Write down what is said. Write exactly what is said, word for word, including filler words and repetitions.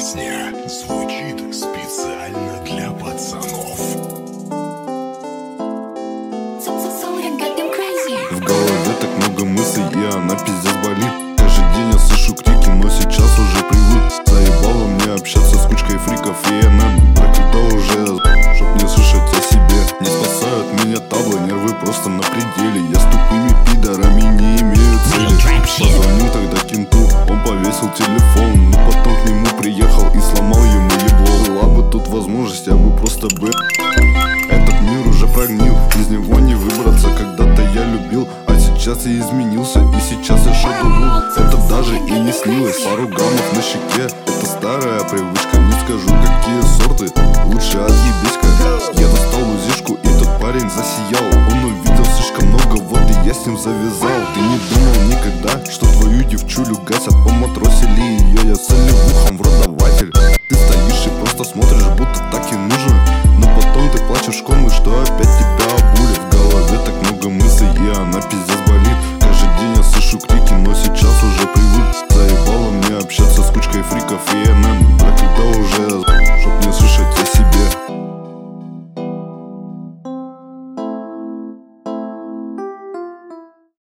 Песня звучит специально для пацанов. В голове так много мыслей, и она пиздец болит. Каждый день я слышу крики, но сейчас уже привык. Заебало мне общаться с кучкой фриков, и она проклята уже, чтоб не слышать о себе. Не спасают меня таблы, нервы просто на пределе. Я с тупыми пидорами не имею цели. Позвонил тогда кенту, он повесил телефон, но потом к нему приехал и сломал ему ебло. Была бы тут возможность, я бы просто бы этот мир уже прогнил, из него не выбраться. Когда-то я любил, а сейчас я изменился, и сейчас я шагнул. Это даже и не снилось. Пару граммов на щеке, это старая привычка. Не скажу, какие сорты, лучше отъебись-ка. Я достал узишку, и тот парень засиял. Он увидел слишком много, вот и я с ним завязал. Ты не думал никогда, что твою девчулю гасят по матросили?